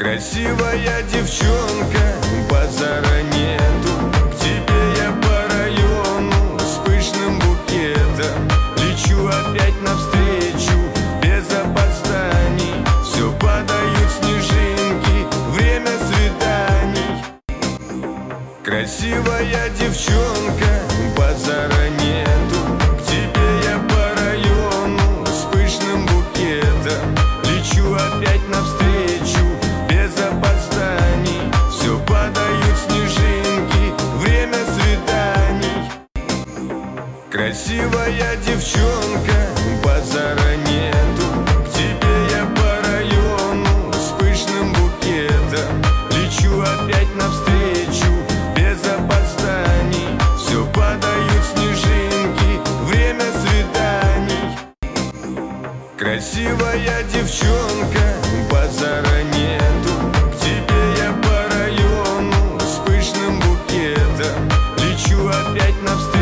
Красивая девчонка, базара нету. К тебе я по району с пышным букетом. Лечу опять навстречу, без опозданий. Все падают снежинки, время свиданий. Красивая девчонка, базара нету. К тебе я по району с пышным букетом. Лечу опять навстречу, без опозданий. Все падают снежинки, время свиданий. Красивая девчонка, базара нету. К тебе я по району с пышным букетом. Лечу опять навстречу, без опозданий. Все падают снежинки, время свиданий. Красивая девчонка, базара нету. К тебе я по району с пышным букетом. Лечу опять навстречу.